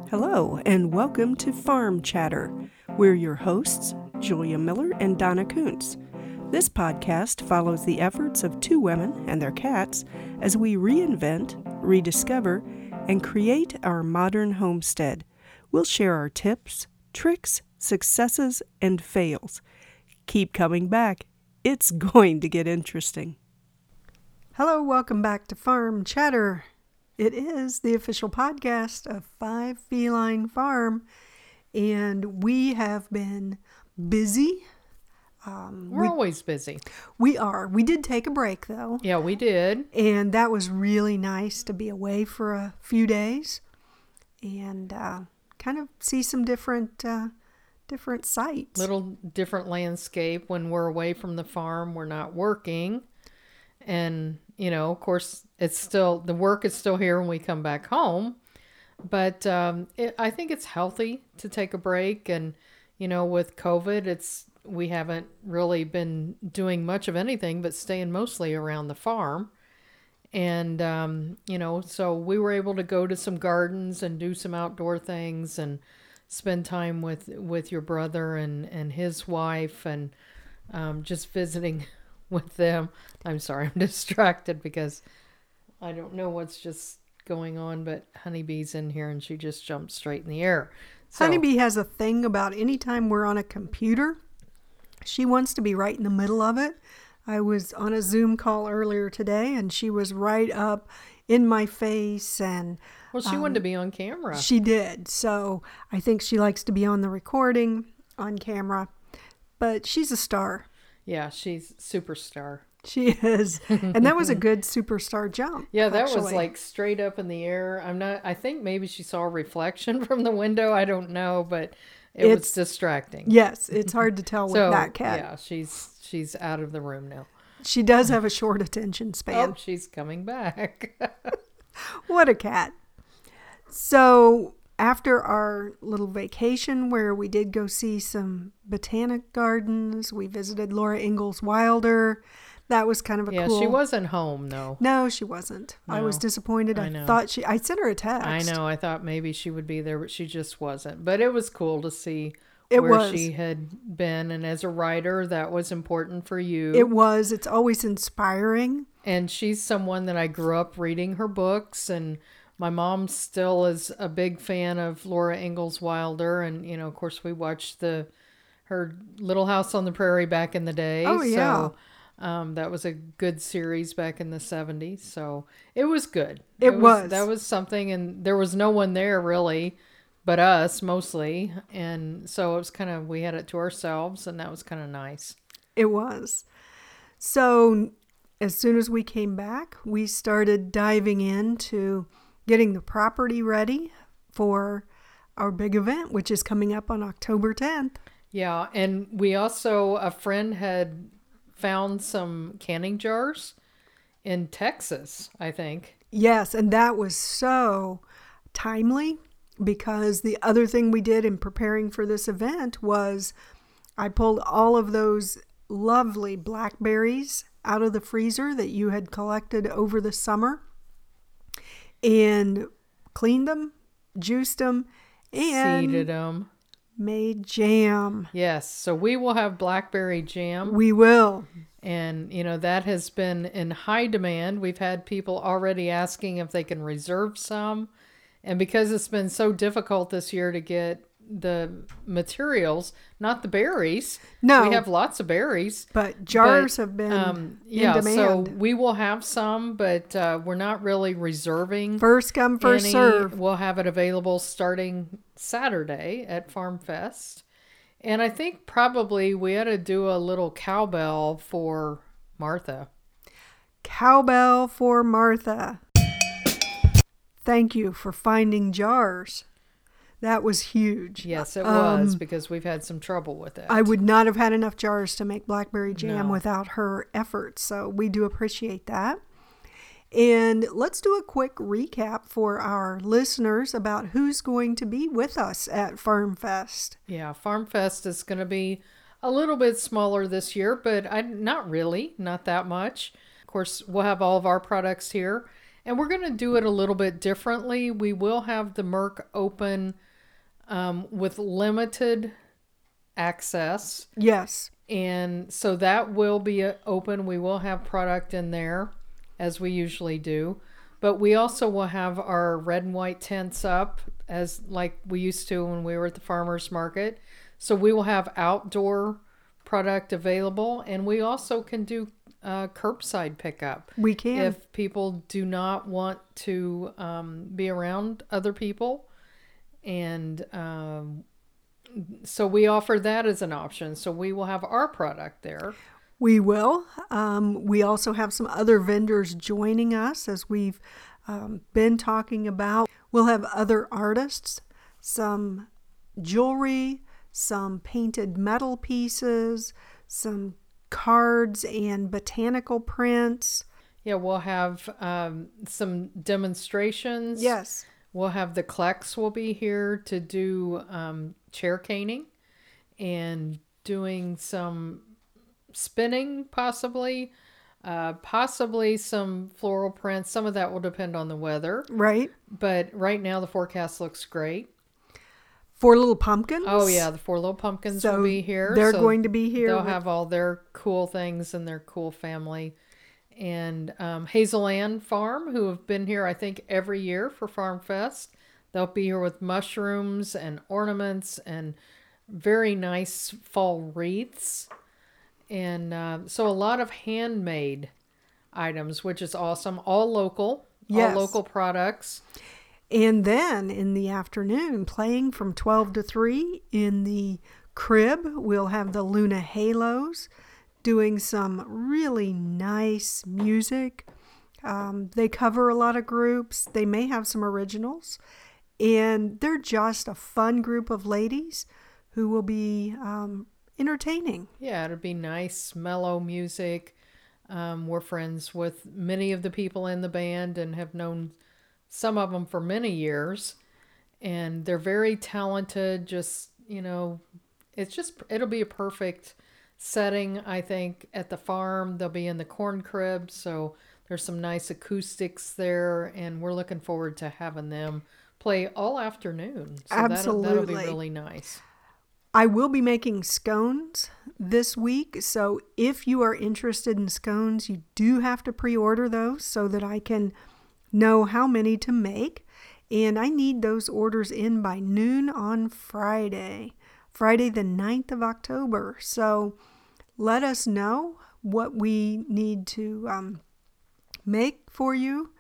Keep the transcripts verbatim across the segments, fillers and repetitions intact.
Hello, and welcome to Farm Chatter. We're your hosts, Julia Miller and Donna Kuntz. This podcast follows the efforts of two women and their cats as we reinvent, rediscover, and create our modern homestead. We'll share our tips, tricks, successes, and fails. Keep coming back. It's going to get interesting. Hello, welcome back to Farm Chatter. It is the official podcast of Five Feline Farm, and we have been busy. Um, We're we, always busy. We are. We did take a break, though. Yeah, we did. And that was really nice to be away for a few days and uh, kind of see some different uh, different sights. Little different landscape. When we're away from the farm, we're not working. And, you know, of course, it's still, the work is still here when we come back home. But um, it, I think it's healthy to take a break. And, you know, with COVID, it's, we haven't really been doing much of anything but staying mostly around the farm. And, um, you know, so we were able to go to some gardens and do some outdoor things and spend time with, with your brother and, and his wife and um, just visiting with them. I'm sorry, I'm distracted because I don't know what's just going on, but Honeybee's in here and she just jumped straight in the air. So, Honeybee has a thing about anytime we're on a computer, she wants to be right in the middle of it. I was on a Zoom call earlier today and she was right up in my face and well, she um, wanted to be on camera. She did. So I think she likes to be on the recording, on camera, but she's a star. Yeah, she's superstar. She is. And that was a good superstar jump. Yeah, that actually. was like straight up in the air. I'm not, I think maybe she saw a reflection from the window. I don't know, but it it's, was distracting. Yes, it's hard to tell with so, that cat. Yeah, she's she's out of the room now. She does have a short attention span. Oh, she's coming back. What a cat. So after our little vacation where we did go see some botanic gardens, we visited Laura Ingalls Wilder. That was kind of a yeah, cool... Yeah, she wasn't home, though. No, she wasn't. No, I was disappointed. I, I thought she... I sent her a text. I know. I thought maybe she would be there, but she just wasn't. But it was cool to see it where was. she had been. And as a writer, that was important for you. It was. It's always inspiring. And she's someone that I grew up reading her books. And my mom still is a big fan of Laura Ingalls Wilder. And, you know, of course, we watched the her Little House on the Prairie back in the day. Oh, yeah. So, Um, that was a good series back in the seventies, so it was good. It, it was, was. That was something, and there was no one there really, but us mostly, and so it was kind of, we had it to ourselves, and that was kind of nice. It was. So as soon as we came back, we started diving into getting the property ready for our big event, which is coming up on October tenth. Yeah, and we also, a friend had found some canning jars in Texas, I think. Yes, and that was so timely because the other thing we did in preparing for this event was I pulled all of those lovely blackberries out of the freezer that you had collected over the summer and cleaned them, juiced them, and seeded them. Made jam. Yes, so we will have blackberry jam. We will. And, you know, that has been in high demand. We've had people already asking if they can reserve some. And because it's been so difficult this year to get the materials, not the berries. No. We have lots of berries. But jars but, have been um, in yeah, demand. So we will have some, but uh, we're not really reserving. First come, first any. serve. We'll have it available starting Saturday at Farm Fest. And I think probably we ought to do a little cowbell for Martha. Cowbell for Martha. Thank you for finding jars. That was huge. Yes, it um, was, because we've had some trouble with it. I would not have had enough jars to make blackberry jam no. without her efforts, so we do appreciate that. And let's do a quick recap for our listeners about who's going to be with us at Farm Fest. Yeah, Farm Fest is going to be a little bit smaller this year, but I, not really, not that much. Of course, we'll have all of our products here. And we're going to do it a little bit differently. We will have the Merc open um, with limited access. Yes. And so that will be open. We will have product in there as we usually do. But we also will have our red and white tents up as like we used to when we were at the farmers market. So we will have outdoor product available, and we also can do uh, curbside pickup. We can. If people do not want to um, be around other people. And um, so we offer that as an option. So we will have our product there. We will. Um, we also have some other vendors joining us, as we've um, been talking about. We'll have other artists, some jewelry, some painted metal pieces, some cards and botanical prints. Yeah, we'll have um, some demonstrations. Yes. We'll have the Klex will be here to do um, chair caning and doing some spinning, possibly, uh, possibly some floral prints. Some of that will depend on the weather. Right. But right now the forecast looks great. Four Little Pumpkins. Oh yeah, the Four Little Pumpkins so will be here. They're so going to be here. They'll with... have all their cool things and their cool family. And um, Hazel Ann Farm, who have been here, I think, every year for Farm Fest. They'll be here with mushrooms and ornaments and very nice fall wreaths. And uh, so a lot of handmade items, which is awesome. All local. Yes. All local products. And then in the afternoon, playing from twelve to three in the crib, we'll have the Luna Halos doing some really nice music. Um, they cover a lot of groups. They may have some originals. And they're just a fun group of ladies who will be um, entertaining. Yeah, it'll be nice, mellow music. Um, we're friends with many of the people in the band and have known some of them for many years. And they're very talented. Just, you know, it's just, it'll be a perfect setting, I think, at the farm. They'll be in the corn crib. So there's some nice acoustics there. And we're looking forward to having them play all afternoon. So Absolutely. That'll, that'll be really nice. I will be making scones this week, so if you are interested in scones, you do have to pre-order those so that I can know how many to make. And I need those orders in by noon on Friday, Friday the ninth of October. So let us know what we need to um, make for you,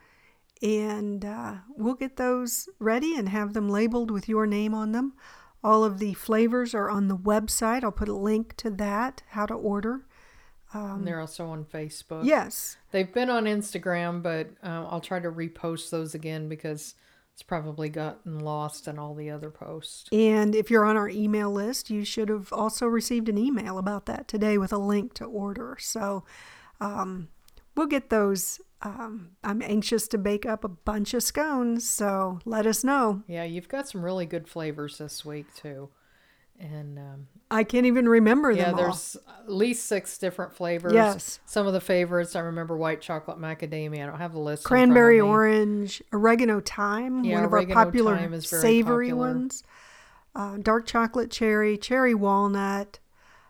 and uh, we'll get those ready and have them labeled with your name on them. All of the flavors are on the website. I'll put a link to that, how to order. Um, and they're also on Facebook. Yes. They've been on Instagram, but uh, I'll try to repost those again because it's probably gotten lost in all the other posts. And if you're on our email list, you should have also received an email about that today with a link to order. So um, we'll get those. Um, I'm anxious to bake up a bunch of scones, so let us know. Yeah, you've got some really good flavors this week, too. And um, I can't even remember them yeah, all. there's at least six different flavors. Yes. Some of the favorites, I remember white chocolate macadamia. I don't have the list. Cranberry in front of me. orange, oregano thyme, Yeah, one of our oregano popular thyme is very savory popular. ones. Uh, dark chocolate cherry, cherry walnut.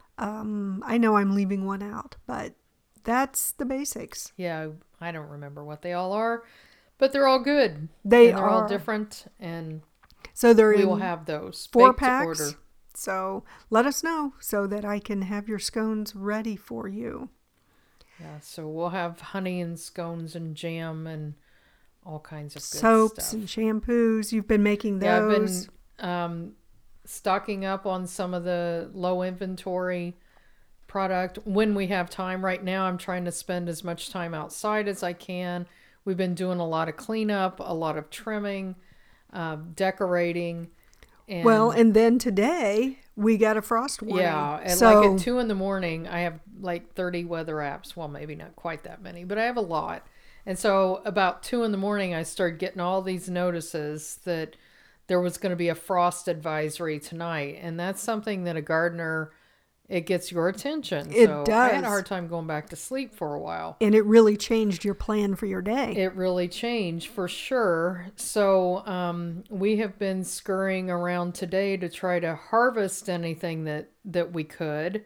Um, I know I'm leaving one out, but that's the basics. Yeah, I don't remember what they all are, but they're all good. They and they're are. all different, and So they're we in will have those four baked to packs. order. So let us know so that I can have your scones ready for you. Yeah, so we'll have honey and scones and jam and all kinds of good Soaps stuff. and shampoos. You've been making Yeah, I've those. been um, stocking up on some of the low inventory product when we have time. Right now, I'm trying to spend as much time outside as I can. We've been doing a lot of cleanup, a lot of trimming, uh, decorating. And Well, and then today we got a frost warning. yeah, and so, like at two in the morning, I have like thirty weather apps. Well, maybe not quite that many, but I have a lot. And so about two in the morning, I started getting all these notices that there was going to be a frost advisory tonight. And that's something that a gardener it gets your attention. It so does. I had a hard time going back to sleep for a while. And it really changed your plan for your day. It really changed for sure. So um, we have been scurrying around today to try to harvest anything that, that we could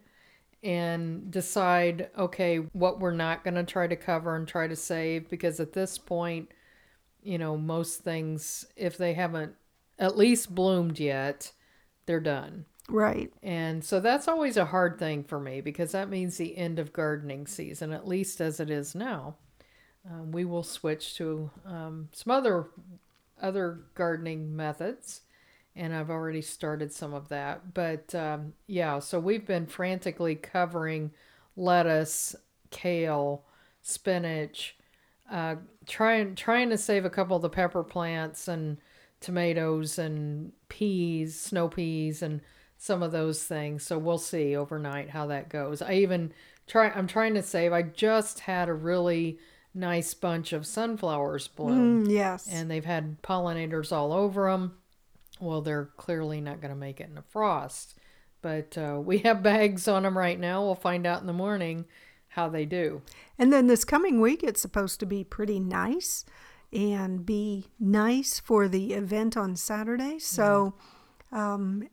and decide, okay, what we're not going to try to cover and try to save, because at this point, you know, most things, if they haven't at least bloomed yet, they're done. Right. And so that's always a hard thing for me, because that means the end of gardening season, at least as it is now. Um, we will switch to um, some other other gardening methods, and I've already started some of that. But um, yeah, so we've been frantically covering lettuce, kale, spinach, uh, trying trying to save a couple of the pepper plants and tomatoes and peas, snow peas, and some of those things. So we'll see overnight how that goes. I even try, I'm trying to save, I just had a really nice bunch of sunflowers bloom. Mm, yes. And they've had pollinators all over them. Well, they're clearly not going to make it in the frost. But uh, we have bags on them right now. We'll find out in the morning how they do. And then this coming week, it's supposed to be pretty nice and be nice for the event on Saturday. So um,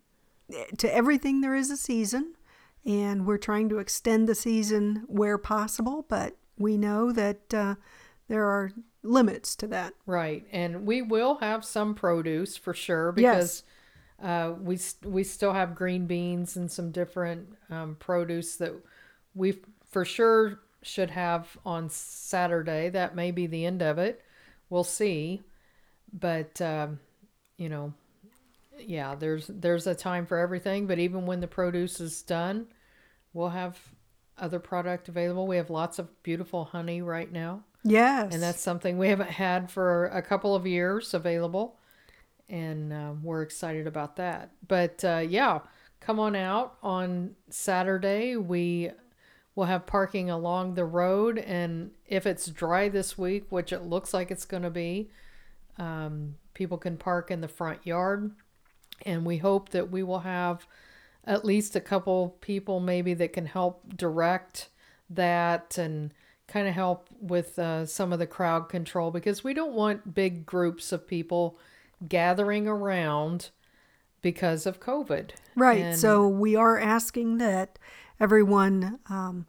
to everything, there is a season. And we're trying to extend the season where possible. But we know that uh, there are limits to that. Right. And we will have some produce for sure, because yes. uh, we we still have green beans and some different um, produce that we for sure should have on Saturday. That may be the end of it. We'll see. But, um, you know, yeah, there's there's a time for everything. But even when the produce is done, we'll have other product available. We have lots of beautiful honey right now. Yes. And that's something we haven't had for a couple of years available. And uh, we're excited about that. But uh, yeah, come on out on Saturday. We will have parking along the road. And if it's dry this week, which it looks like it's going to be, um, people can park in the front yard. And we hope that we will have at least a couple people maybe that can help direct that and kind of help with uh, some of the crowd control, because we don't want big groups of people gathering around because of COVID. Right. And so we are asking that everyone um,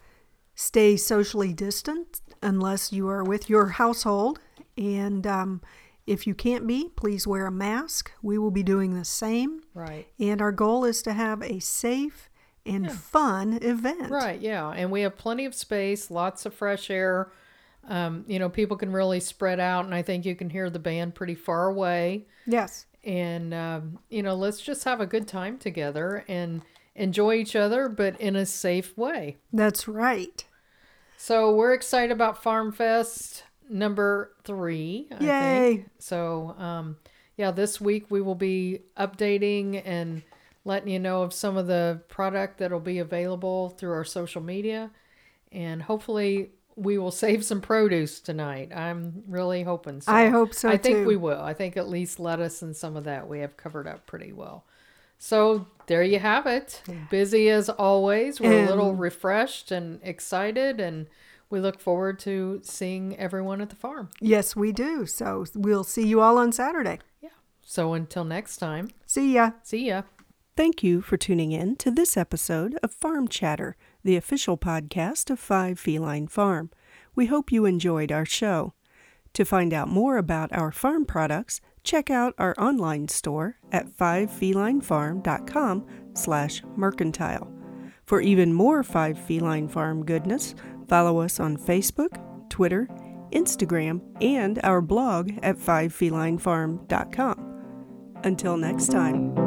stay socially distant unless you are with your household. And um, if you can't be, please wear a mask. We will be doing the same. Right. And our goal is to have a safe and yeah. fun event. Right, yeah. And we have plenty of space, lots of fresh air. Um, you know, people can really spread out, and I think you can hear the band pretty far away. Yes. And, um, you know, let's just have a good time together and enjoy each other, but in a safe way. That's right. So we're excited about Farm Fest number three, I Yay. think. So, um, yeah, this week we will be updating and letting you know of some of the product that will be available through our social media. And hopefully we will save some produce tonight. I'm really hoping so. I hope so, I think too. we will. I think at least lettuce and some of that we have covered up pretty well. So there you have it. Busy as always. We're And- a little refreshed and excited, and we look forward to seeing everyone at the farm. Yes, we do. So we'll see you all on Saturday. Yeah. So until next time, See ya. see ya. Thank you for tuning in to this episode of Farm Chatter, the official podcast of Five Feline Farm. We hope you enjoyed our show. To find out more about our farm products, check out our online store at five feline farm dot com slash mercantile. For even more Five Feline Farm goodness, follow us on Facebook, Twitter, Instagram, and our blog at five feline farm dot com. Until next time.